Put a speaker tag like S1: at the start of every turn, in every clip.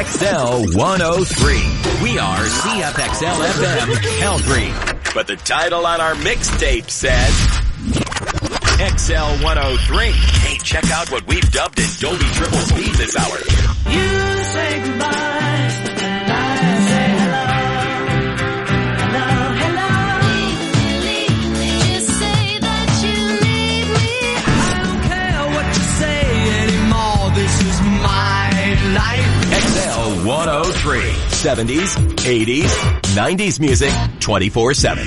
S1: CFXL 103. We are CFXL FM Calgary. But the title on our mixtape says XL 103. Hey, check out what we've dubbed in Dolby Triple Speed this hour.
S2: You say goodbye, and I say hello. Hello, hello.
S3: Leave me, just say that you need me.
S2: I don't care what you say anymore. This is my life.
S1: XL 103. 70s, 80s, 90s music 24/7.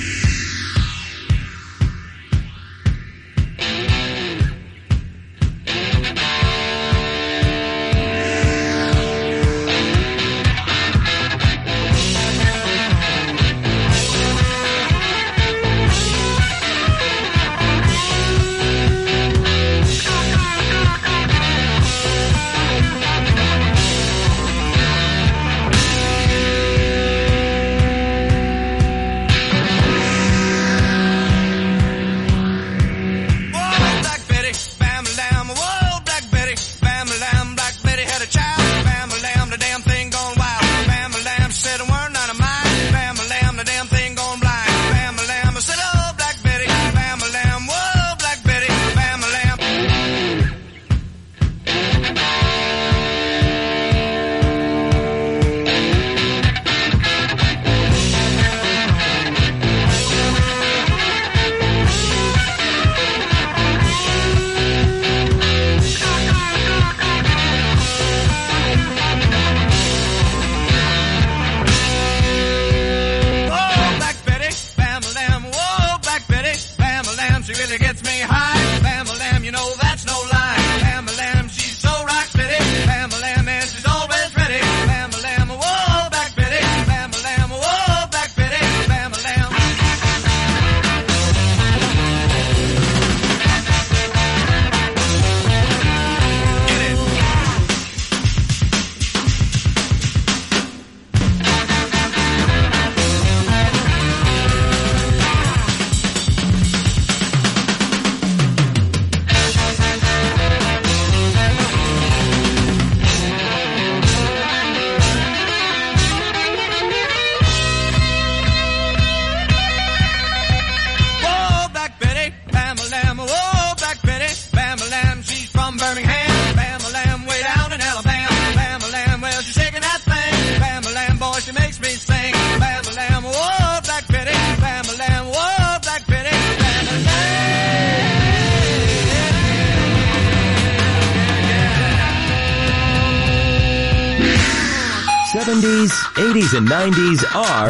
S1: And 90s are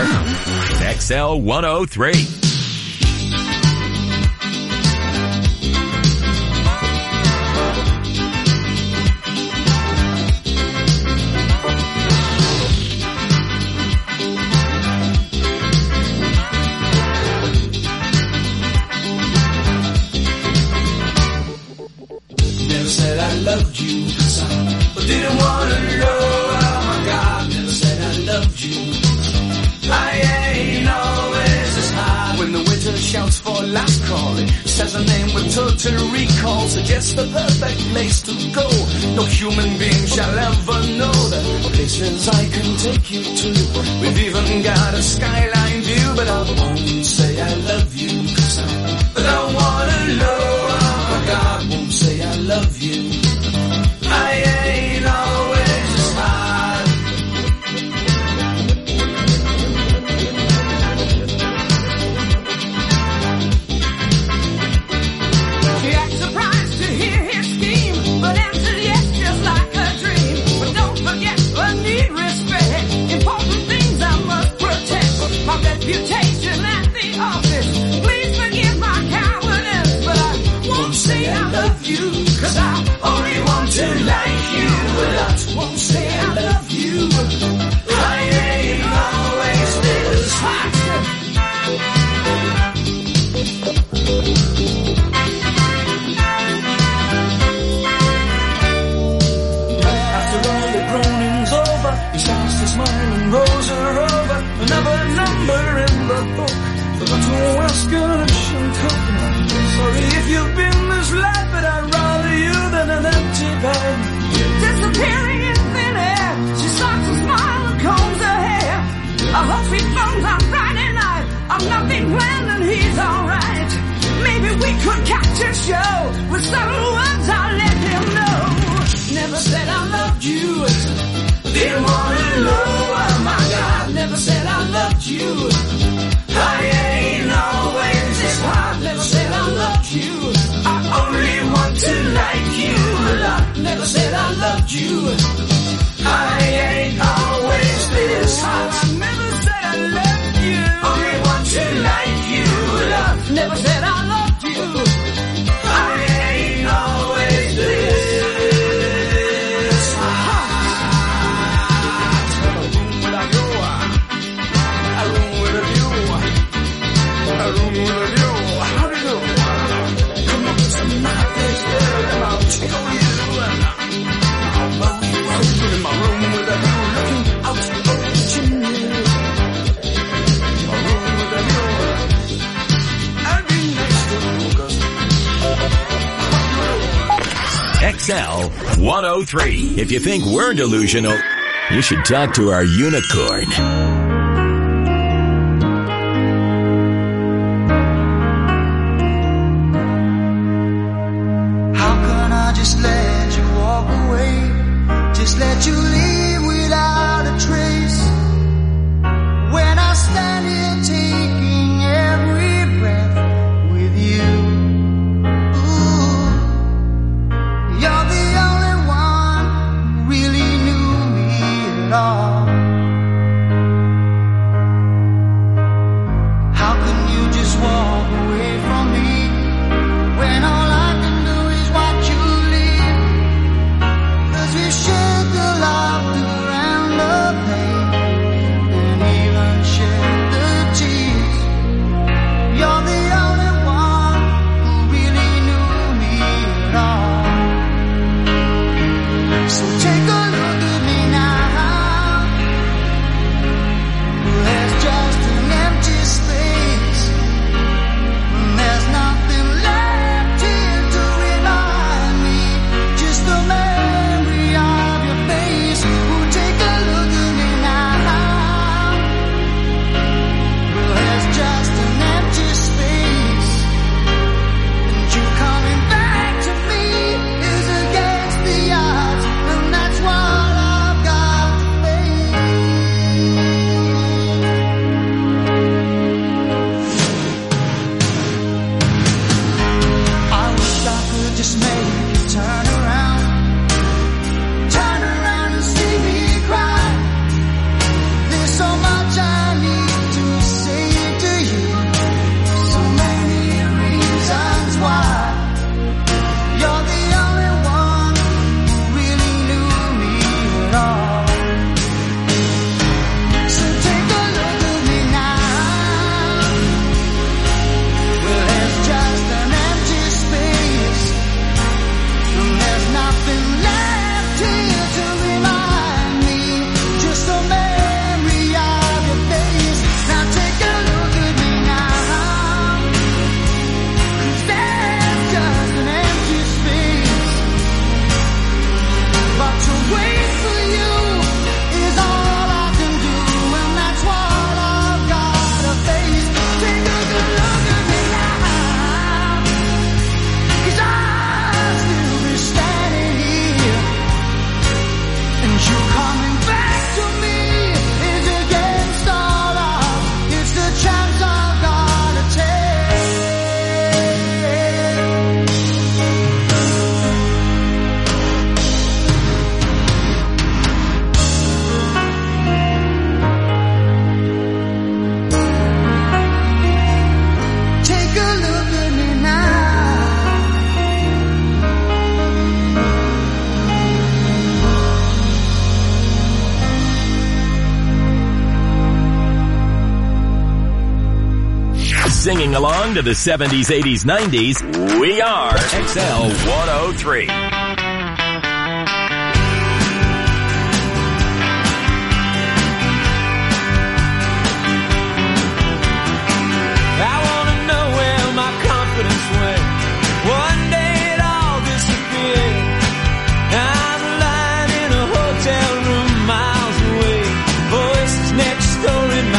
S1: XL 103.
S2: Never said I loved you, but didn't want to know. Oh my God, never said I loved you. I ain't always as high. When the winter shouts for last call, it says a name with total recall, suggests the perfect place to go. No human being shall ever know the places I can take you to. We've even got a skyline view, but I won't say I love you, but I wanna know. Oh my God, won't say I love you. I ain't always as high.
S4: She acts surprised to hear his scheme, but answers yes just like a dream. But don't forget, I need respect. Important things I must protect. My reputation at the office. Please forgive my cowardice, but I won't say I love you, 'cause I only want to like you a lot. Won't say I love you. I ain't always this hot.
S2: After all the groaning's over, he starts to smile and rolls her over. Another number in the book. Forgot to ask her if she'll company. Sorry if you've been misled, but I'd rather you than an empty bed.
S4: Disappearing in thin air, she starts to smile. I hope he phones on Friday night. I'm nothing planned and he's alright. Maybe we could catch a show with some words I'll let him know. Never said I loved you, didn't wanna know. Oh my God, never said I loved you. I ain't always this hard. Never said I loved you. I only want to like you a lot. Never said I loved you. I ain't always this hard. I never said I loved you. Only want to like you a lot. Never said I loved you. I ain't always this hard. A room without you. A room without you. A room without you. How do you do? Come up with some nice girl and I'll tickle you. I'll mow you out in my room without you, looking out over the chimney. A room without you. I'll be next to you, 'cause
S1: XL 103. If you think we're delusional, you should talk to our unicorn.
S2: How can I just let you walk away? Just let you leave without a trace. When I stand here taking every breath with you. Ooh, you're the only one who really knew me at all. How can you just walk away from me when all I can do is watch you leave? 'Cause we shared the laughter and the pain, and even shared the tears. You're the only one who really knew me at all. So take a look at me now. There's just an empty space. There's nothing left here to remind me. Just the memory of your face. Oh, take a look at me now. There's just an empty space. And you coming back to me is against the odds. And that's what I've got to face. I wish I could just make you turn around and see me cry. There's so much I need to say to you, so many reasons why. You're the only one who really knew me at all. So take a look at me now. Well, there's just an empty space, and there's nothing left here to remind me. Just a memory of your face. Now take a look at me now. 'Cause there's just an empty space. But to wait for you is all I can do, and that's what I've got to face. Take a good look at me now. 'Cause I'll still be standing here. And you coming back to me is against all odds. It's the chance I've gotta take. Take a look at me now.
S1: Singing along to the 70s, 80s, 90s, we are XL 103.
S5: I wanna know where my confidence went. One day it all disappeared. I'm lying in a hotel room miles away. Voices next door in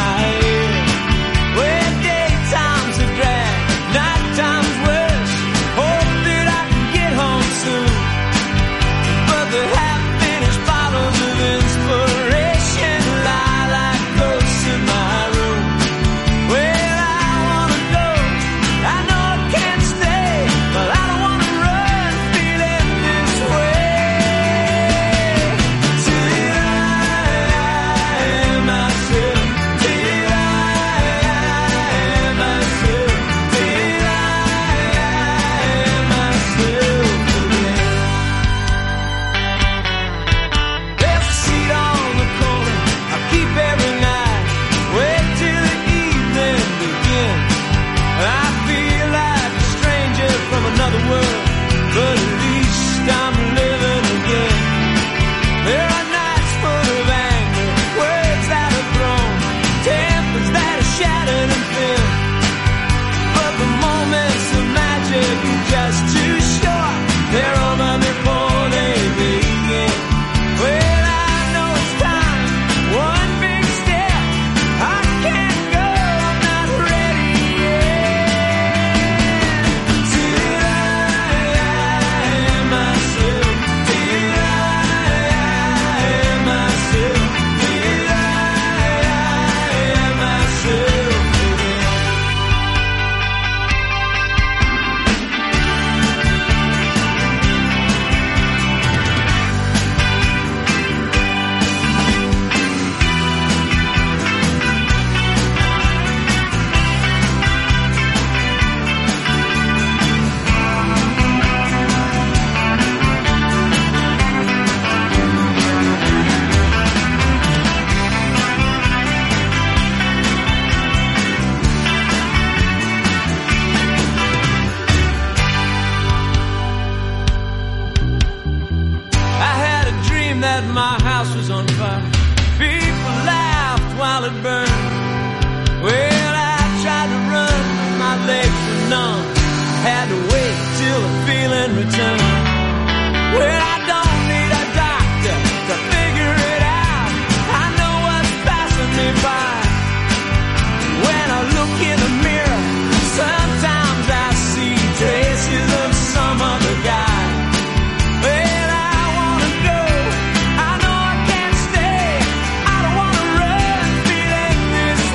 S5: numb. Had to wait till the feeling returned. Well, I don't need a doctor to figure it out. I know what's passing me by. When I look in the mirror, sometimes I see traces of some other guy. Well, I wanna go, I know I can't stay. I don't wanna run feeling this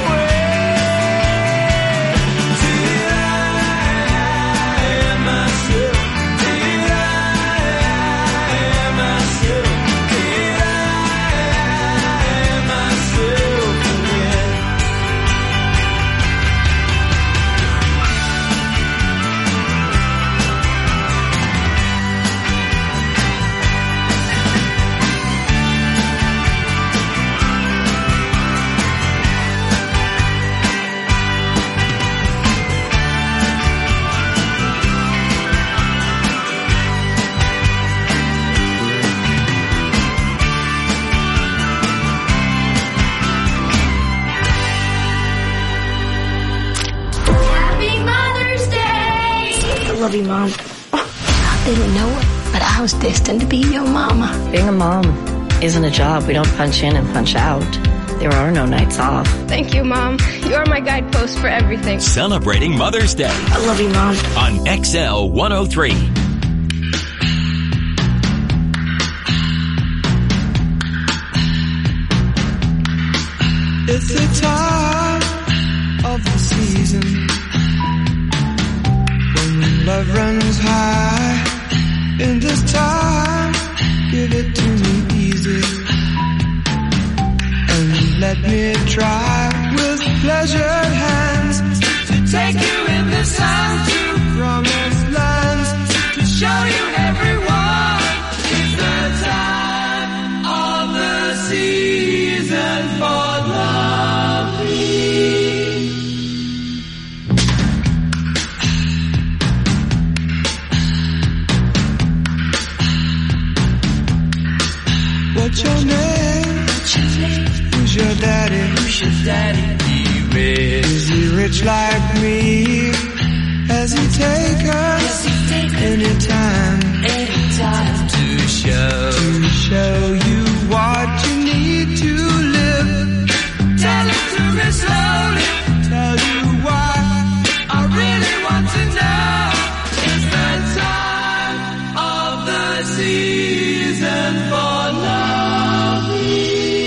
S5: way. Till I am myself, till I am myself, till I am myself again.
S3: Happy Mother's Day!
S6: I love you, Mom. I didn't know it, but I was destined to be your mama.
S7: Being a mom isn't a job. We don't punch in and punch out. There are no nights off.
S6: Thank you, Mom. You are my guidepost for everything.
S1: Celebrating Mother's Day
S6: I love you, Mom.
S1: on XL 103.
S2: It's the time of the season when love runs high. In this time, give it to me easy and let me try with pleasured hands to take you in the sun to promised lands, to show you everyone. It's the time of the season for loving. What's your name? Who's your daddy? Is he rich like me? Has he taken anytime to show you what you need to live? Tell it to me slowly. Tell you why I really want to know. It's the time of the season for loving.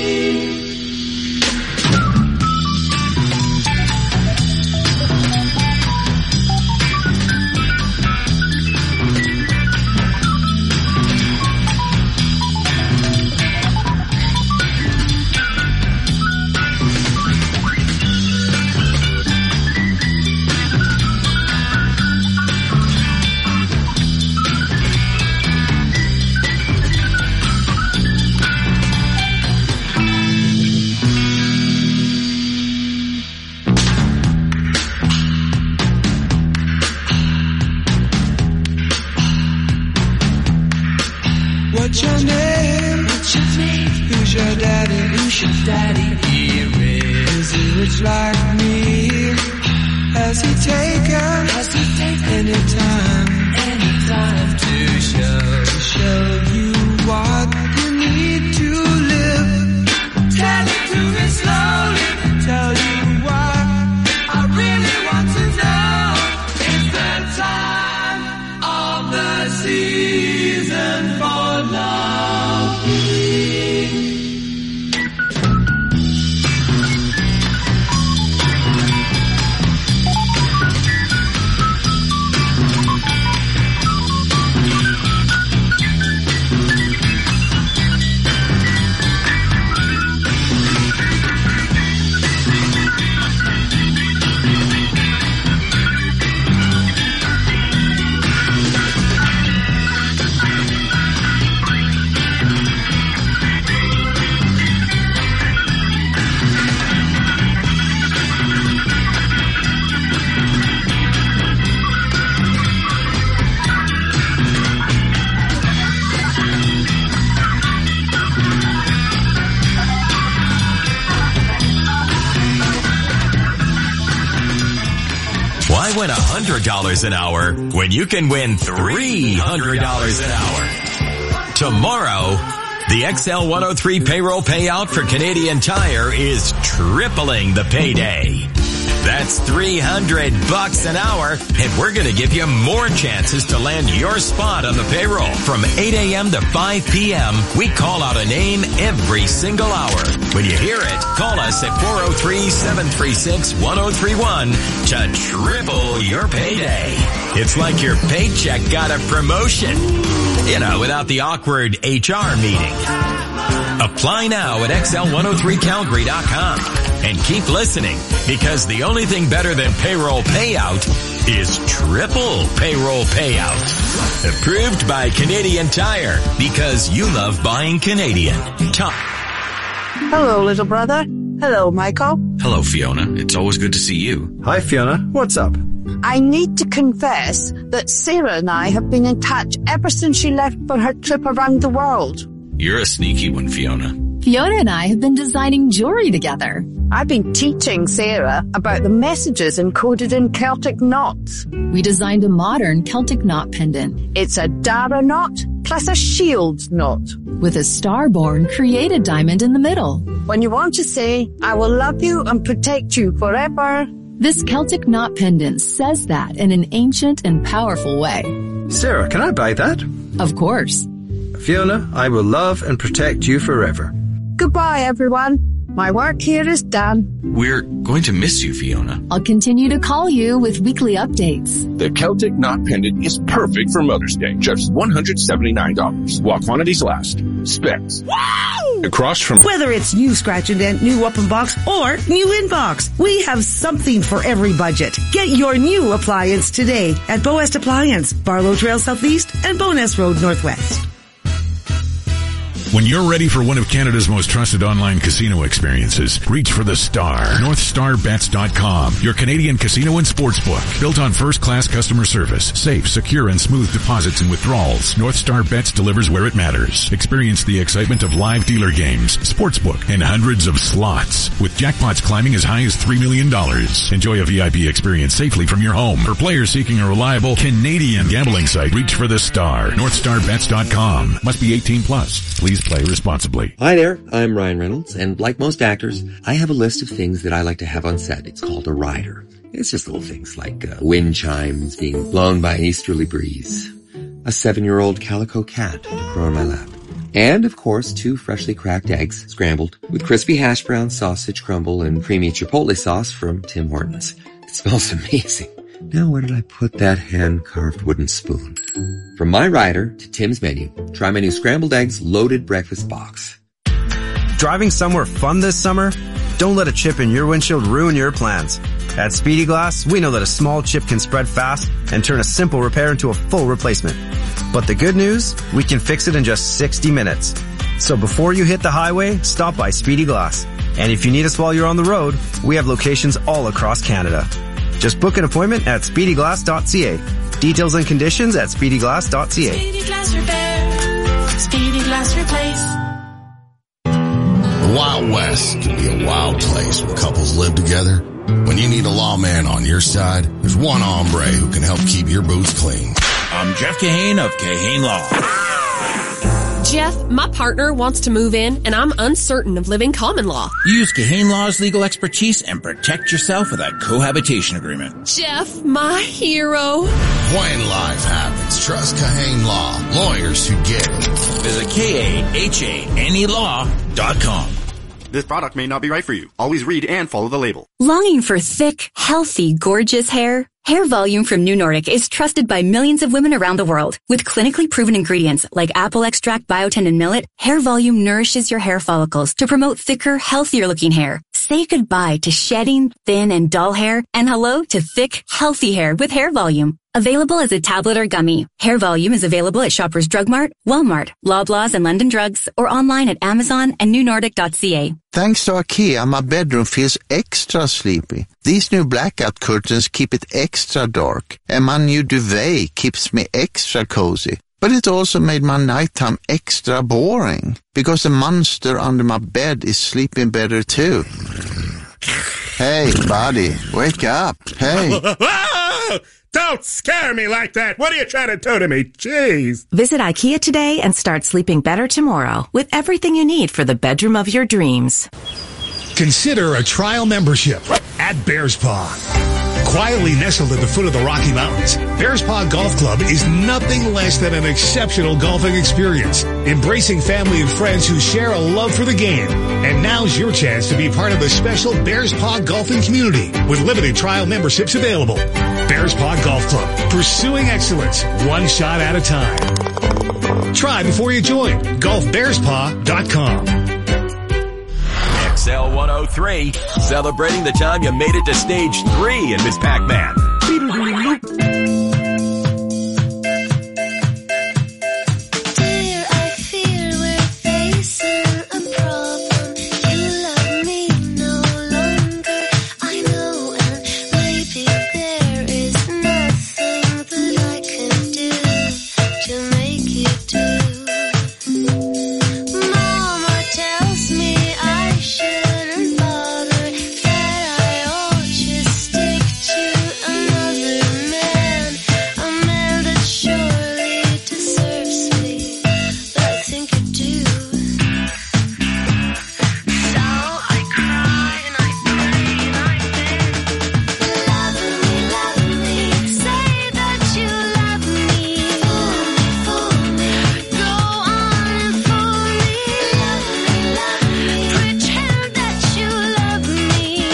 S2: What's your name? Who's your daddy? Is he rich like me? Has he taken anytime to show you what you need to live? Tell it to me slowly. Tell you why I really want to know. It's the time of the season for loving.
S1: $100 an hour when you can win $300 an hour. Tomorrow, the XL103 payroll payout for Canadian Tire is tripling the payday. That's $300 an hour, and we're going to give you more chances to land your spot on the payroll. From 8 a.m. to 5 p.m., we call out a name every single hour. When you hear it, call us at 403-736-1031 to triple your payday. It's like your paycheck got a promotion. You know, without the awkward HR meeting. Apply now at XL103Calgary.com and keep listening, because the only thing better than payroll payout is triple payroll payout. Approved by Canadian Tire, because you love buying Canadian.
S8: Hello, little brother. Hello, Michael.
S9: Hello, Fiona. It's always good to see you.
S10: Hi, Fiona. What's up?
S8: I need to confess that Sarah and I have been in touch ever since she left for her trip around the world.
S9: You're a sneaky one, Fiona.
S11: Fiona and I have been designing jewelry together.
S8: I've been teaching Sarah about the messages encoded in Celtic knots.
S11: We designed a modern Celtic knot pendant.
S8: It's a Dara knot plus a shield knot,
S11: with a star-born created diamond in the middle.
S8: When you want to say, I will love you and protect you forever.
S11: This Celtic knot pendant says that in an ancient and powerful way.
S10: Sarah, can I buy that?
S11: Of course.
S10: Fiona, I will love and protect you forever.
S8: Goodbye, everyone. My work here is done.
S9: We're going to miss you, Fiona.
S11: I'll continue to call you with weekly updates.
S12: The Celtic knot pendant is perfect for Mother's Day. Just $179. While quantities last. Specs.
S13: Wow!
S12: Across from...
S13: Whether it's new Scratch and Dent, new Weapon Box, or new Inbox, we have something for every budget. Get your new appliance today at Boest Appliance, Barlow Trail Southeast and Bowness Road Northwest.
S14: When you're ready for one of Canada's most trusted online casino experiences, reach for the star. NorthStarBets.com, your Canadian casino and sportsbook. Built on first-class customer service, safe, secure, and smooth deposits and withdrawals, North Star Bets delivers where it matters. Experience the excitement of live dealer games, sportsbook, and hundreds of slots. With jackpots climbing as high as $3 million. Enjoy a VIP experience safely from your home. For players seeking a reliable Canadian gambling site, reach for the star. NorthStarBets.com. Must be 18 plus. Please play responsibly.
S15: Hi there, I'm Ryan Reynolds, and like most actors, I have a list of things that I like to have on set. It's called a rider. It's just little things like wind chimes being blown by an easterly breeze, a 7-year-old calico cat to crow on my lap, and, of course, 2 freshly cracked eggs, scrambled, with crispy hash brown sausage crumble and creamy chipotle sauce from Tim Hortons. It smells amazing. Now where did I put that hand-carved wooden spoon? From my rider to Tim's menu, try my new scrambled eggs loaded breakfast box.
S10: Driving somewhere fun this summer? Don't let a chip in your windshield ruin your plans. At Speedy Glass, we know that a small chip can spread fast and turn a simple repair into a full replacement. But the good news, we can fix it in just 60 minutes. So before you hit the highway, stop by Speedy Glass. And if you need us while you're on the road, we have locations all across Canada. Just book an appointment at speedyglass.ca. Details and conditions at speedyglass.ca.
S3: Speedy Glass Repair. Speedy Glass Replace.
S16: The Wild West can be a wild place when couples live together. When you need a lawman on your side, there's one hombre who can help keep your boots clean.
S17: I'm Jeff Kahane of Kahane Law.
S18: Jeff, my partner wants to move in, and I'm uncertain of living common law.
S17: Use Kahane Law's legal expertise and protect yourself with a cohabitation agreement.
S18: Jeff, my hero.
S16: When life happens, trust Kahane Law. Lawyers who get it.
S17: Visit KAHANElaw.com.
S19: This product may not be right for you. Always read and follow the label.
S20: Longing for thick, healthy, gorgeous hair? Hair Volume from New Nordic is trusted by millions of women around the world. With clinically proven ingredients like apple extract, biotin, and millet, Hair Volume nourishes your hair follicles to promote thicker, healthier-looking hair. Say goodbye to shedding, thin, and dull hair, and hello to thick, healthy hair with Hair Volume. Available as a tablet or gummy, Hair Volume is available at Shoppers Drug Mart, Walmart, Loblaws, and London Drugs, or online at Amazon and newnordic.ca.
S21: Thanks to IKEA, my bedroom feels extra sleepy. These new blackout curtains keep it extra dark, and my new duvet keeps me extra cozy. But it also made my nighttime extra boring, because the monster under my bed is sleeping better too. Hey, buddy, wake up. Hey.
S4: Oh, don't scare me like that. What are you trying to do to me? Jeez.
S22: Visit IKEA today and start sleeping better tomorrow with everything you need for the bedroom of your dreams.
S23: Consider a trial membership at Bears Paw. Quietly nestled at the foot of the Rocky Mountains, Bears Paw Golf Club is nothing less than an exceptional golfing experience, embracing family and friends who share a love for the game. And now's your chance to be part of the special Bears Paw golfing community with limited trial memberships available. Bears Paw Golf Club, pursuing excellence one shot at a time. Try before you join. GolfBearsPaw.com.
S1: XL 103, celebrating the time you made it to stage 3 in Miss Pac-Man.
S3: Dear, I fear we're facing a problem. You love me no longer, I know, and maybe there is nothing that I can do to make you do. Mama tells me I shouldn't bother, that I ought to stick to another man, a man that surely deserves me, but I think you do. So I cry and I pray and I beg, love me, say that you love me, fool me, go on and fool me, pretend that you love me,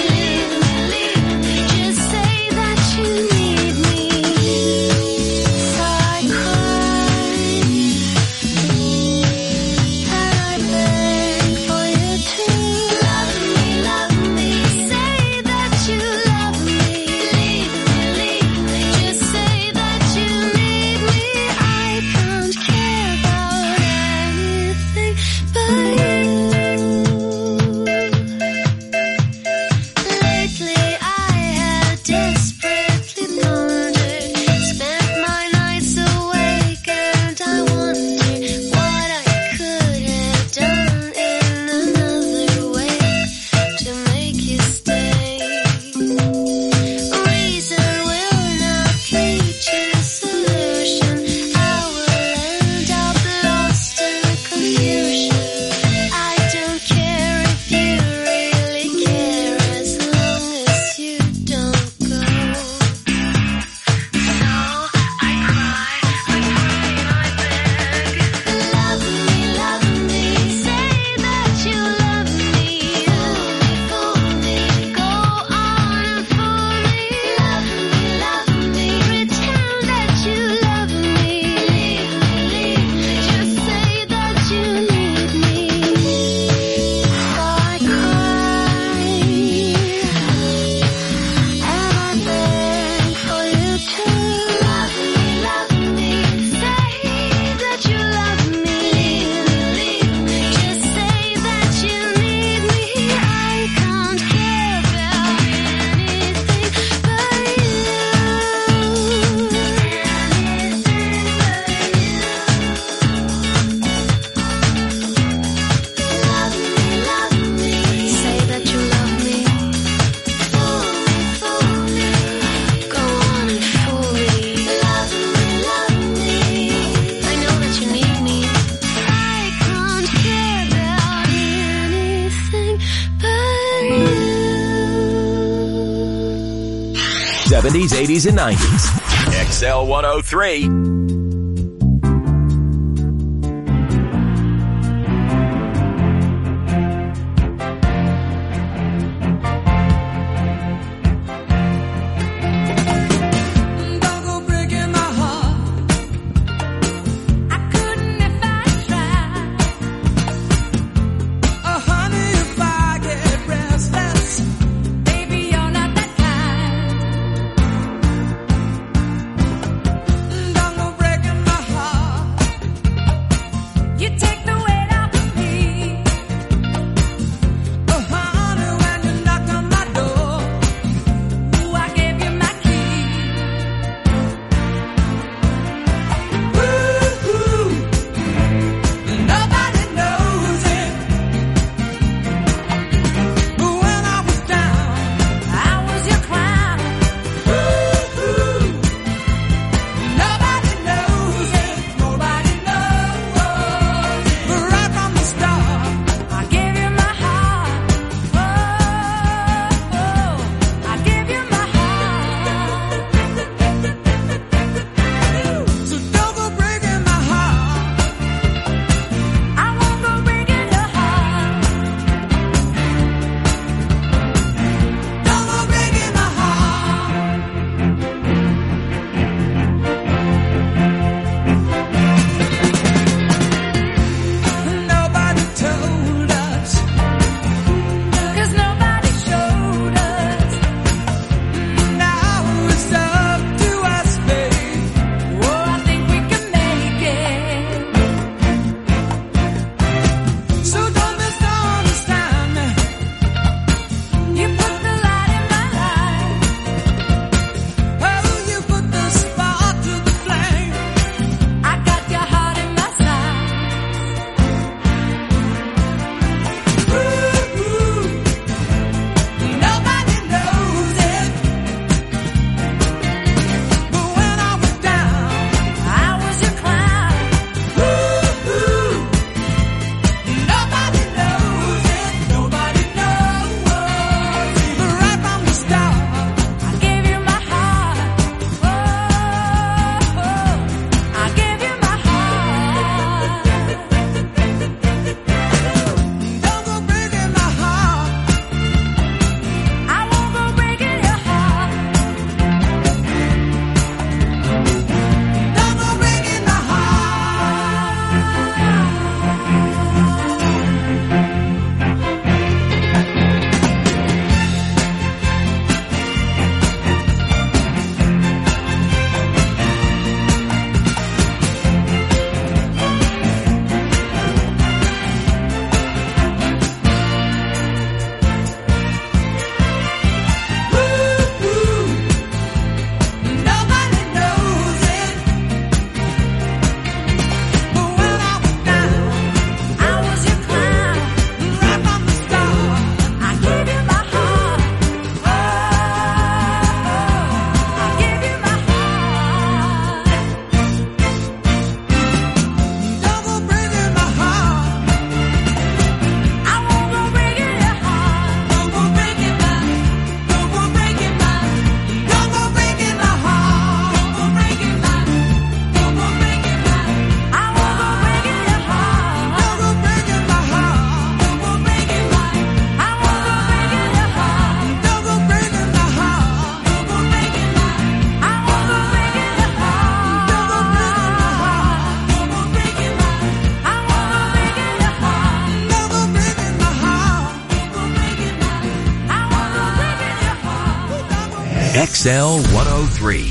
S3: just say that you need me. So I cry and I beg for you to love me, say that you love me, just say that you need me. I can't care about anything but you. Lately I had desperately pondered, spent my nights awake, and I wonder what I could have done in another way to make you stay. Reason will not lead to solution. I will end up lost in confusion. I don't care if you really care, as long as you don't go. So I cry, I pray and I beg, love me, say that you love me, fool me, go on and fool me, pretend that you love me, just say that you need me. So I cry and I beg for you to love me, say that you love me, just say that you need me. I can't care about anything but you. Love me, say that you love me, fool me, go on and fool me, love me, I know that you need me. I can't care about anything but you.
S1: 70s, 80s, and 90s. XL 103.
S5: Don't go breaking my heart. I couldn't if I tried. Oh, honey, if I get restless, baby, you're not that kind. Don't go breaking
S1: XL 103.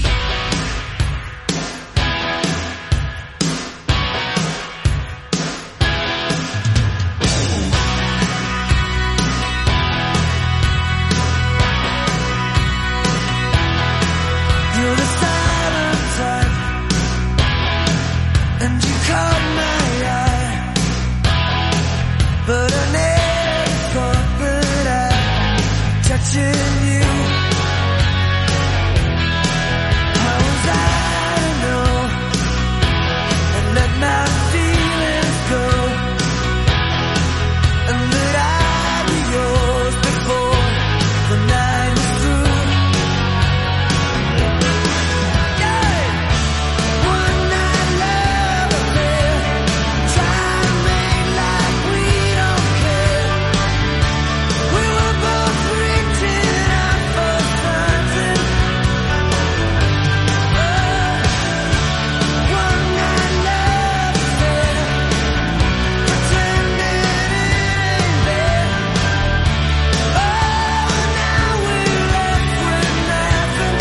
S5: You're the silent type, and you caught my eye, but I never thought that I'd touching you. How was I to know and let my feelings go, and that I'd be yours before the night was through? One night love affair, try to make like we don't care. We were both reaching out for something. One night love affair, pretending it ain't there. Oh, now we're left with nothing.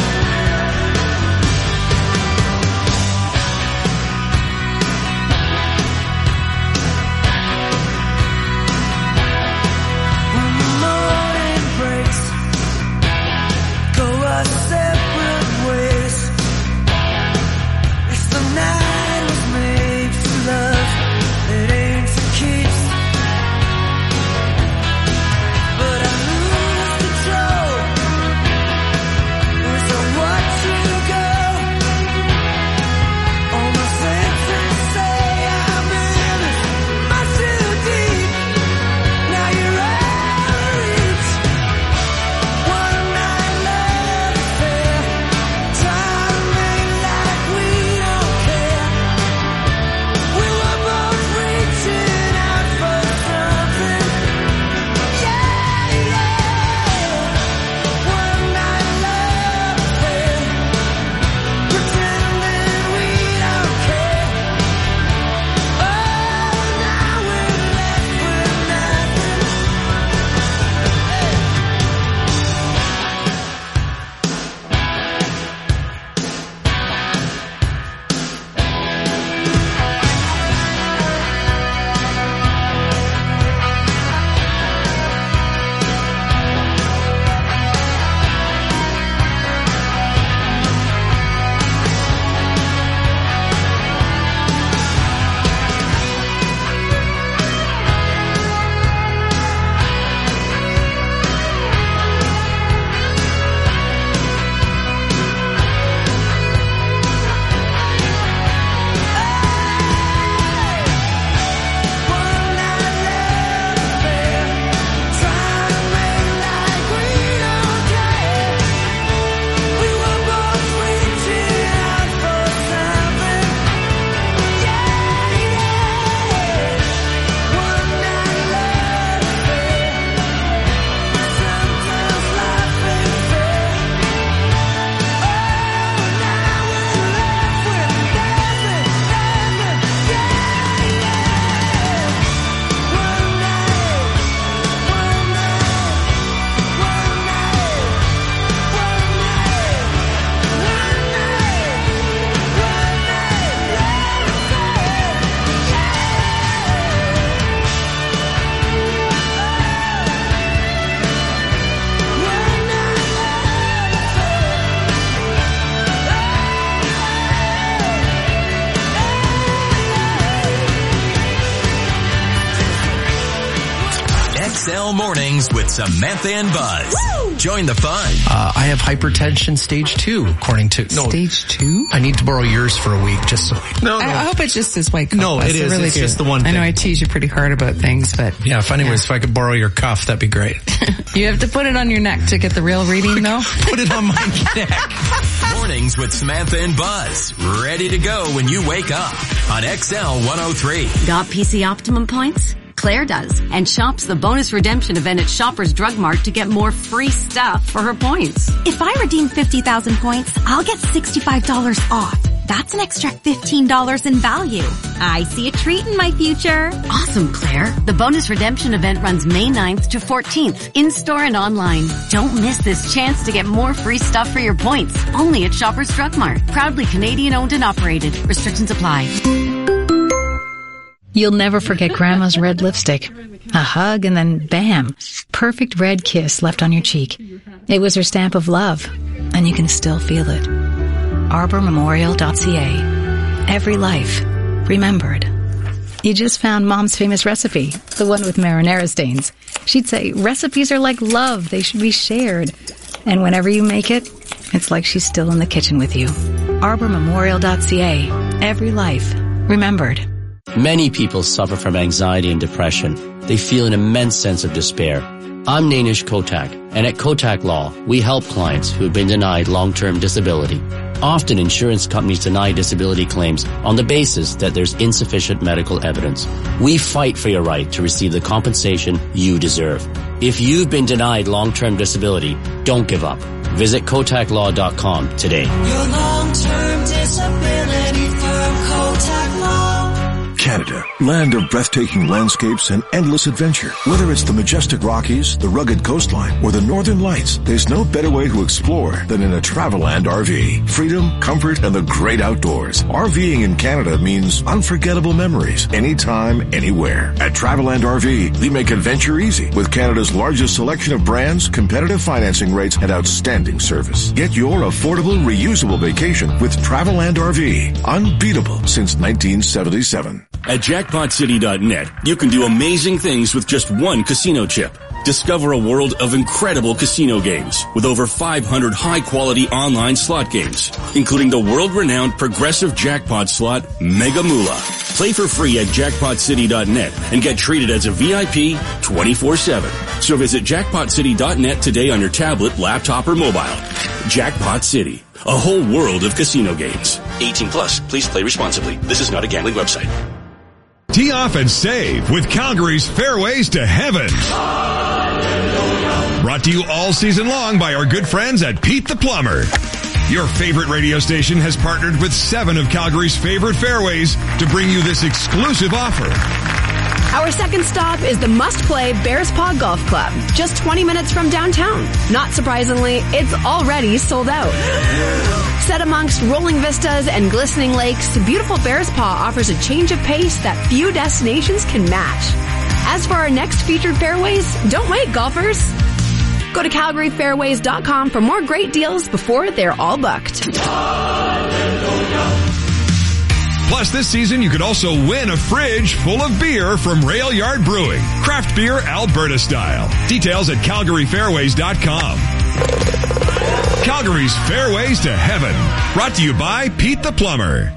S5: When the morning breaks, go our separate ways. It's the night was made for love, it ain't for keeps. But I lose control as I watch you go. All my senses say I'm in much too deep. Now you're out of reach. One night love affair, try to make like we don't care. We were both reaching out for something. Yeah, yeah. One night love affair, pretending we don't care. Oh, now we're left with nothing.
S1: XL Mornings with Samantha and Buzz. Join the fun.
S2: I have hypertension stage 2, according to... No,
S6: Stage 2?
S2: I need to borrow yours for a week just so... No,
S6: I hope it's just this white cuff.
S2: No,
S6: Buzz.
S2: it is.
S6: I really
S2: It's
S6: do.
S2: just the one
S6: I know
S2: thing.
S6: I tease you pretty hard about things, but...
S2: Yeah, if I could borrow your cuff, that'd be great.
S6: You have to put it on your neck to get the real reading, though?
S2: Put it on my neck.
S1: Mornings with Samantha and Buzz. Ready to go when you wake up on XL 103.
S7: Got PC Optimum points? Claire does, and shops the bonus redemption event at Shoppers Drug Mart to get more free stuff for her points.
S24: If I redeem 50,000 points, I'll get $65 off.
S8: That's an extra $15 in value. I see a treat in my future.
S7: Awesome, Claire. The bonus redemption event runs May 9th to 14th, in-store and online. Don't miss this chance to get more free stuff for your points. Only at Shoppers Drug Mart. Proudly Canadian owned and operated. Restrictions apply.
S9: You'll never forget Grandma's red lipstick. A hug and then bam, perfect red kiss left on your cheek. It was her stamp of love, and you can still feel it. ArborMemorial.ca. Every life remembered. You just found Mom's famous recipe, the one with marinara stains. She'd say recipes are like love, they should be shared. And whenever you make it, it's like she's still in the kitchen with you. ArborMemorial.ca. Every life remembered.
S11: Many people suffer from anxiety and depression. They feel an immense sense of despair. I'm Nainish Kotak, and at Kotak Law, we help clients who have been denied long-term disability. Often insurance companies deny disability claims on the basis that there's insufficient medical evidence. We fight for your right to receive the compensation you deserve. If you've been denied long-term disability, don't give up. Visit KotakLaw.com today.
S5: Your long-term disability firm, Kotak Law.
S24: Canada, land of breathtaking landscapes and endless adventure. Whether it's the majestic Rockies, the rugged coastline, or the Northern Lights, there's no better way to explore than in a Traveland RV. Freedom, comfort, and the great outdoors. RVing in Canada means unforgettable memories, anytime, anywhere. At Traveland RV, we make adventure easy with Canada's largest selection of brands, competitive financing rates, and outstanding service. Get your affordable, reusable vacation with Traveland RV. Unbeatable since 1977.
S12: At JackpotCity.net, you can do amazing things with just one casino chip. Discover a world of incredible casino games with over 500 high-quality online slot games, including the world-renowned progressive jackpot slot Mega Moolah. Play for free at JackpotCity.net and get treated as a VIP 24/7. So visit JackpotCity.net today on your tablet, laptop, or mobile. Jackpot City, a whole world of casino games. 18 plus. Please play responsibly. This is not a gambling website.
S23: Tee off and save with Calgary's Fairways to Heaven. Brought to you all season long by our good friends at Pete the Plumber. Your favorite radio station has partnered with 7 of Calgary's favorite fairways to bring you this exclusive offer.
S25: Our second stop is the must-play Bears Paw Golf Club, just 20 minutes from downtown. Not surprisingly, it's already sold out. Set amongst rolling vistas and glistening lakes, beautiful Bears Paw offers a change of pace that few destinations can match. As for our next featured fairways, don't wait, golfers. Go to CalgaryFairways.com for more great deals before they're all booked.
S23: Plus, this season, you could also win a fridge full of beer from Rail Yard Brewing. Craft beer Alberta style. Details at CalgaryFairways.com. Calgary's Fairways to Heaven. Brought to you by Pete the Plumber.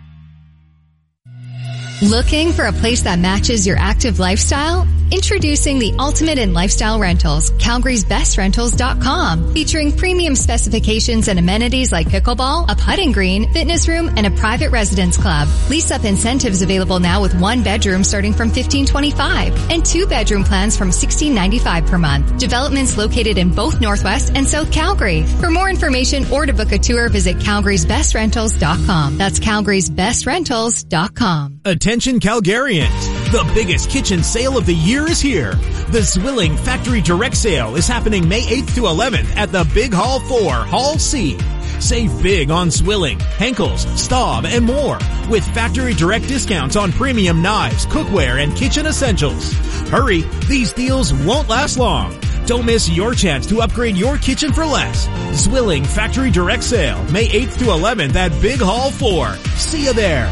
S26: Looking for a place that matches your active lifestyle? Introducing the ultimate in lifestyle rentals, Calgary'sBestRentals.com, featuring premium specifications and amenities like pickleball, a putting green, fitness room, and a private residence club. Lease-up incentives available now with 1 bedroom starting from $1,525 and 2-bedroom plans from $1,695 per month. Developments located in both Northwest and South Calgary. For more information or to book a tour, visit Calgary'sBestRentals.com. That's Calgary'sBestRentals.com.
S27: Attention Calgarians! The biggest kitchen sale of the year is here. The Zwilling Factory Direct Sale is happening May 8th to 11th at the Big Hall 4, Hall C. Save big on Zwilling, Henkel's, Staub, and more with factory direct discounts on premium knives, cookware, and kitchen essentials. Hurry, these deals won't last long. Don't miss your chance to upgrade your kitchen for less. Zwilling Factory Direct Sale, May 8th to 11th at Big Hall 4. See you there.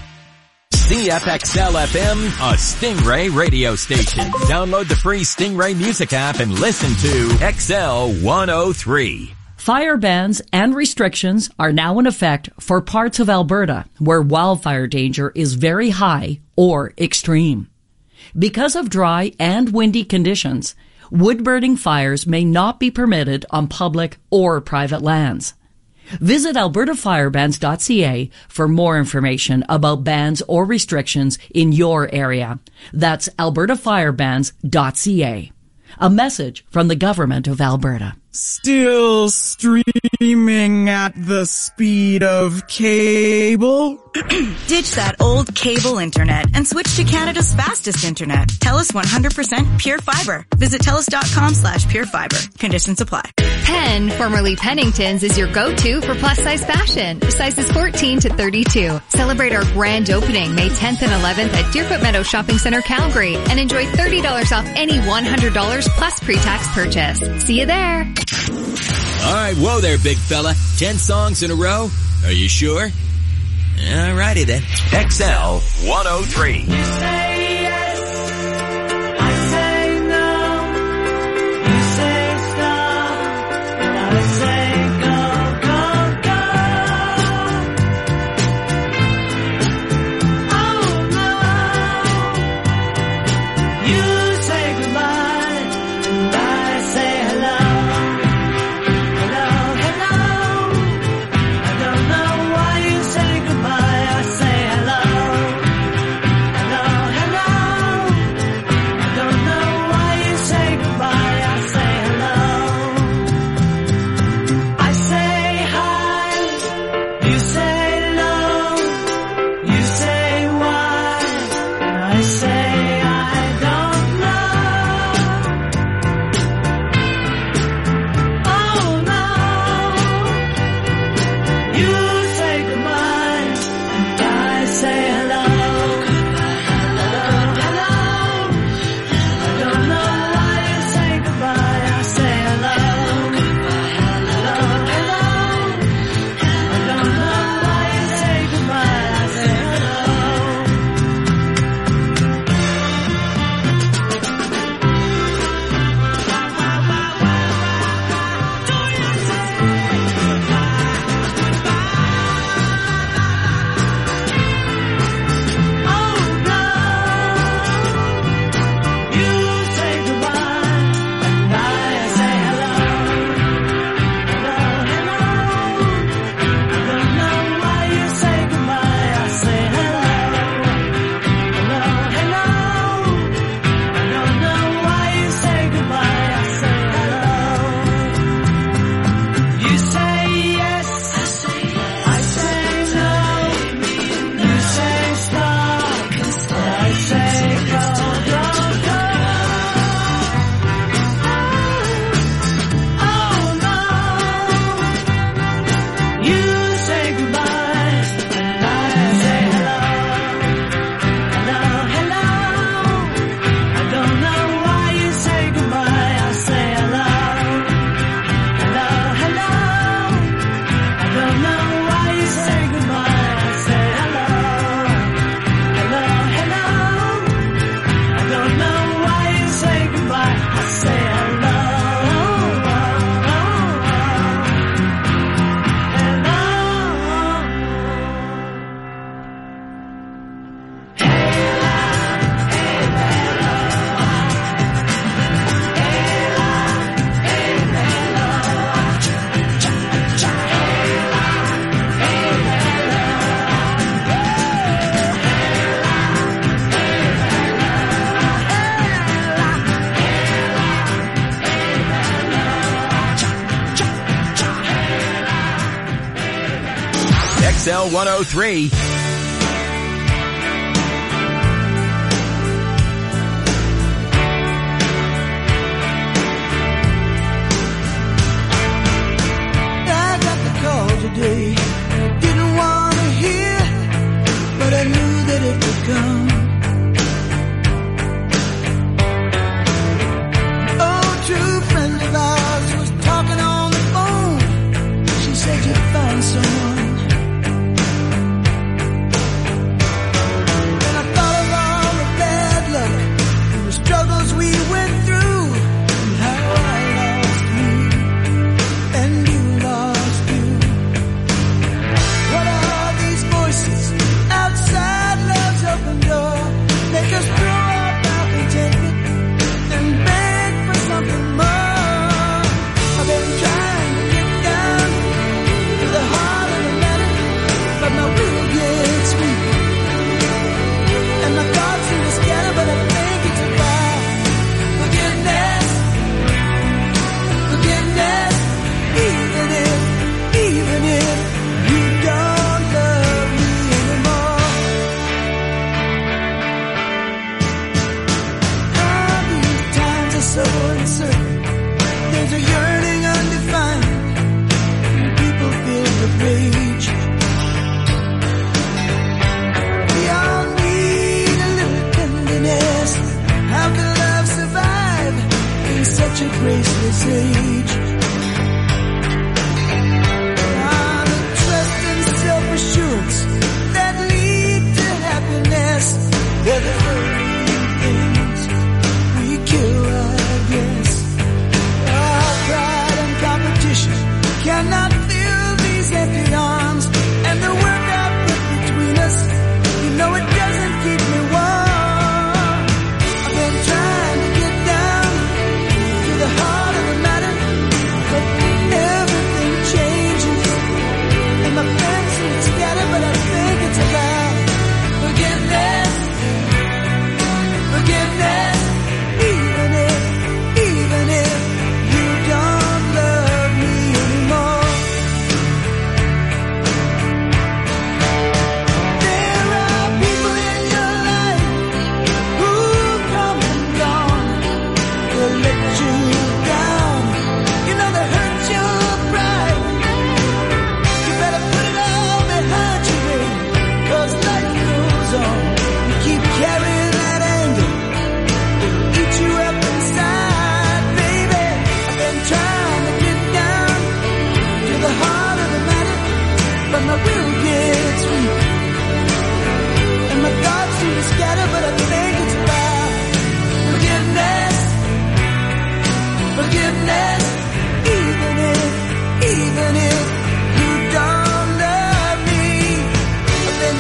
S1: CFXL FM, a Stingray radio station. Download the free Stingray music app and listen to XL 103.
S28: Fire bans and restrictions are now in effect for parts of Alberta where wildfire danger is very high or extreme. Because of dry and windy conditions, wood-burning fires may not be permitted on public or private lands. Visit albertafirebans.ca for more information about bans or restrictions in your area. That's albertafirebans.ca. A message from the Government of Alberta.
S10: Still streaming at the speed of cable?
S13: Ditch that old cable internet and switch to Canada's fastest internet. TELUS 100% Pure Fiber. Visit TELUS.com/purefiber. Conditions apply.
S26: Penn, formerly Pennington's, is your go-to for plus-size fashion. Sizes 14 to 32. Celebrate our grand opening May 10th and 11th at Deerfoot Meadow Shopping Center, Calgary, and enjoy $30 off any $100 plus pre-tax purchase. See you there.
S1: All right, whoa there, big fella. 10 songs in a row? Are you sure? All righty then. XL 103.
S5: You say yes, I say no. You say stop, and I say go, go, go. Oh no. You say goodbye, and I say hello. Hello, hello. I don't know why you say goodbye. I say hello. Hello, hello. I don't know why you say goodbye. I say hello. I say hi. You say no. You say why. And I say I don't know. Oh no. You say goodbye, and I say hello. Hello, hello. I don't know why you say goodbye. I say hello. Hello, hello. I don't know why you say goodbye. I say hello. You say yes, I say no. You say stop, I say go, go, go. Oh no. You say goodbye, and I say hello. Hello, hello. I don't know why you say goodbye. I say hello. Hello, hello. I don't know why you say goodbye. I say hello. Hello, hello. I don't know why you say goodbye. I say hello.
S1: XL 103.
S5: I got the call today. Didn't want to hear, but I knew that it would come. Oh, true friend of ours was talking on the phone. She said you found someone. And I thought of all the bad luck and the struggles we went through, and how I lost you and you lost you.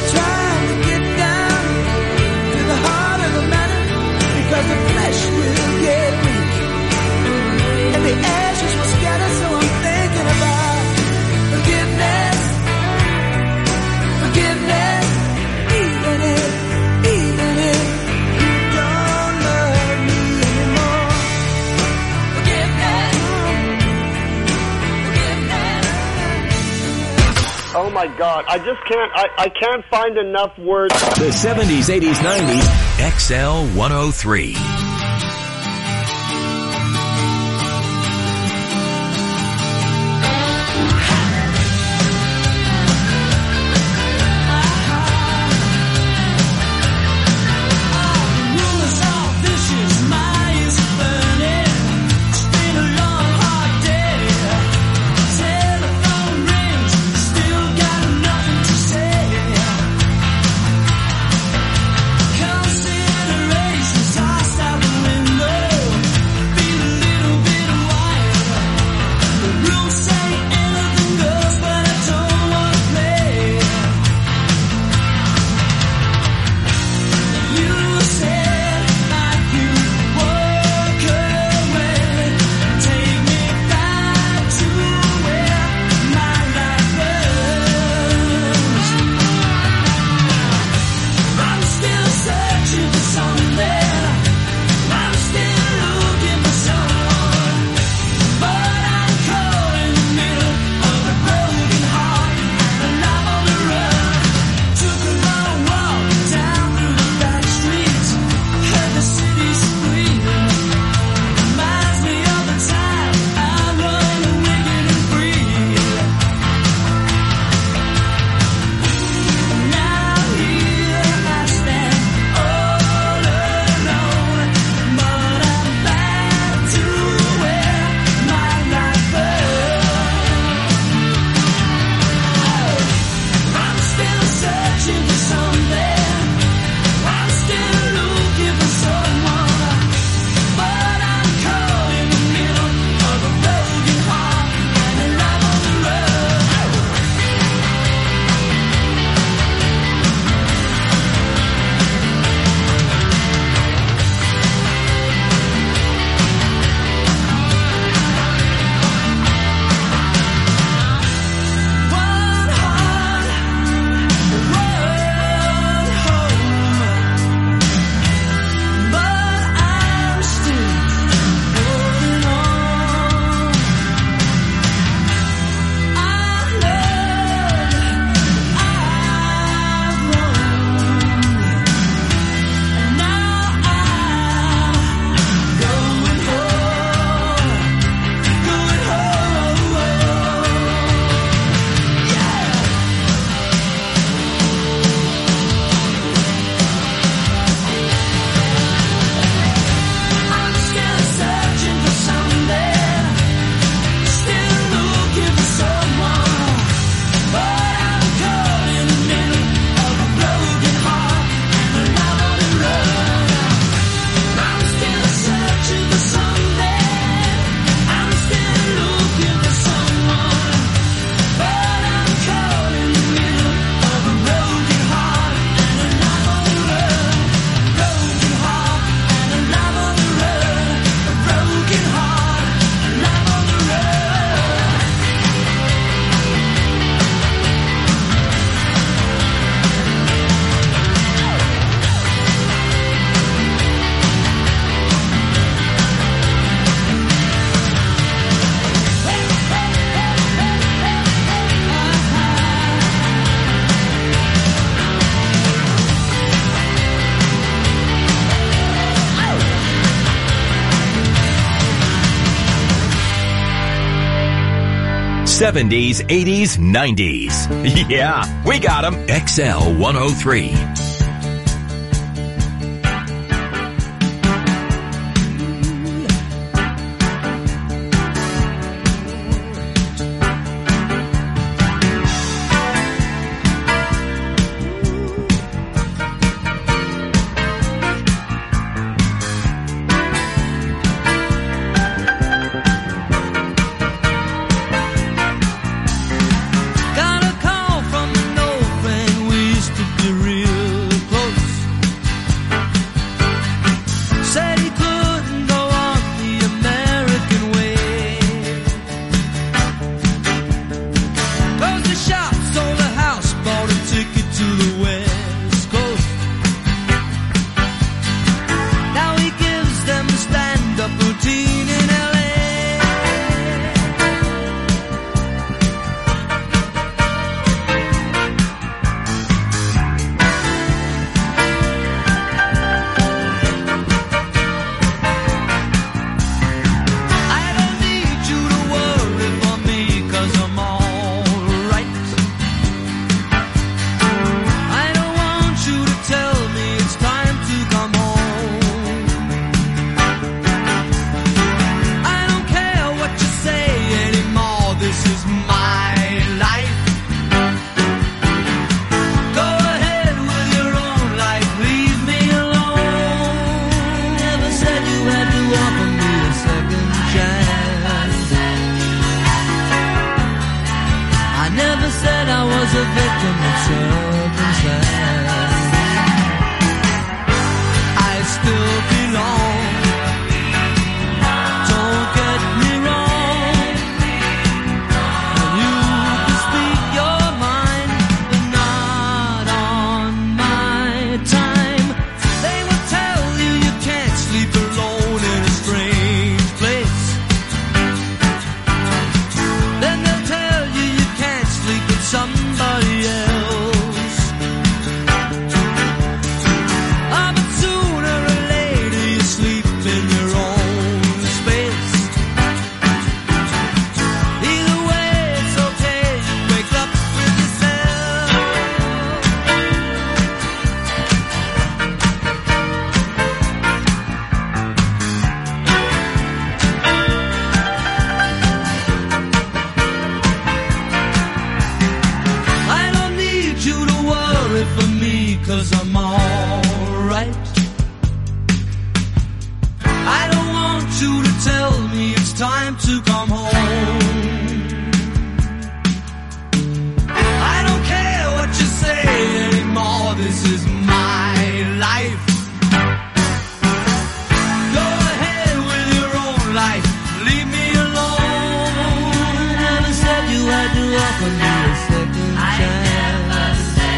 S5: trying to get down to the heart of the matter, because the flesh will get weak and the ashes will scatter. So I'm thinking about forgiveness, forgiveness, even if you don't love me anymore. Forgiveness, forgiveness.
S14: Oh my God, I just can't, I can't find enough words.
S1: The 70s, 80s, 90s, XL 103.
S5: Considerations are
S1: '70s, '80s, '90s. Yeah, we got them. XL 103.
S5: Got a call from an old friend we used to me 'cause I'm alright. I don't want you to tell me it's time to come home. I don't care what you say anymore, this is my life. Go ahead with your own life, leave me alone. Never said you had to offer me a second chance.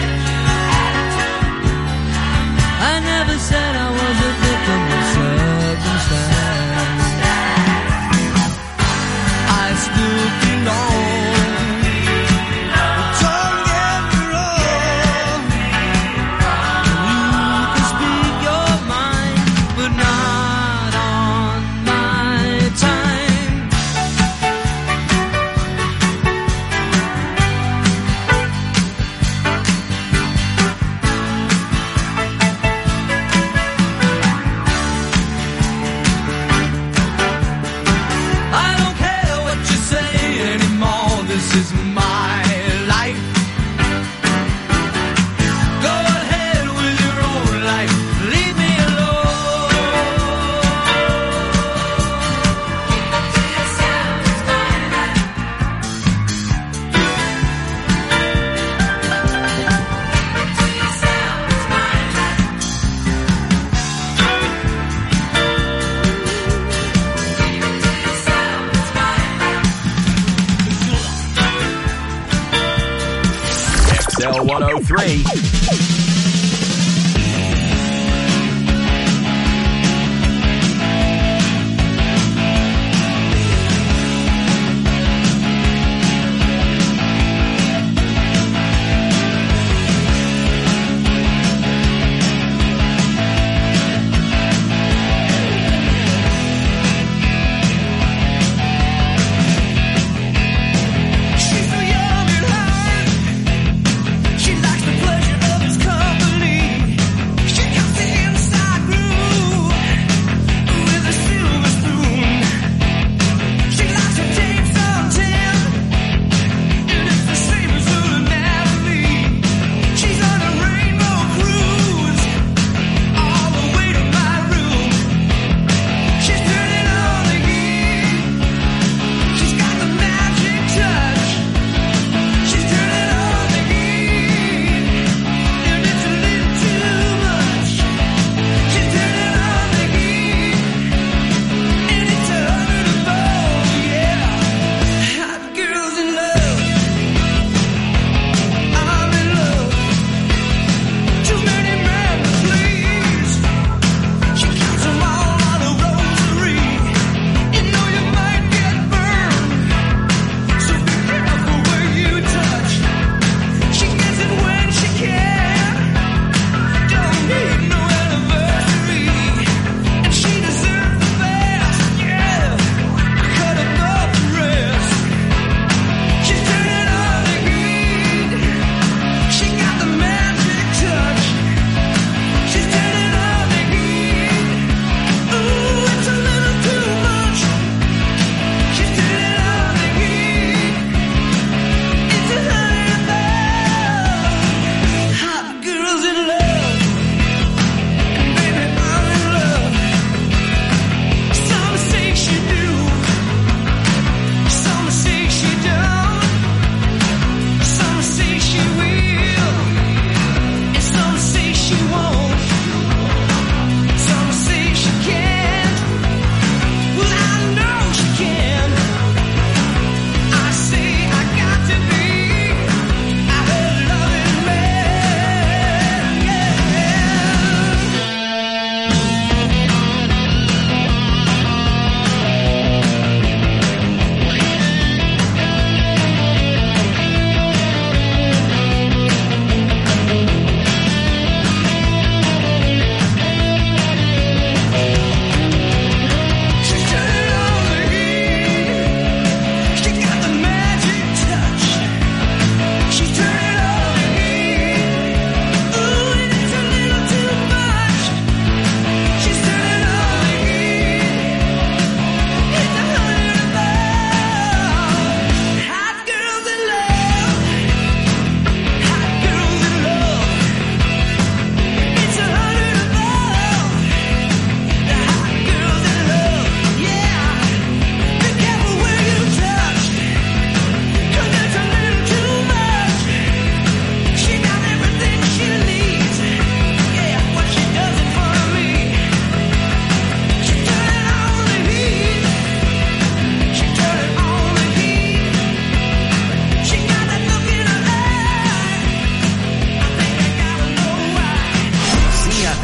S5: I never said I was a victim of circumstance. I still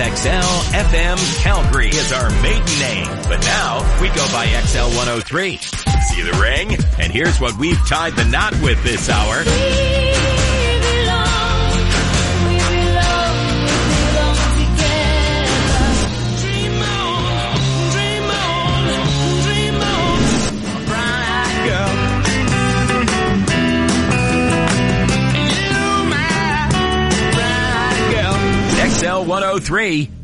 S1: XL FM Calgary is our maiden name, but now we go by XL 103. See the ring? And here's what we've tied the knot with this hour. XL 103.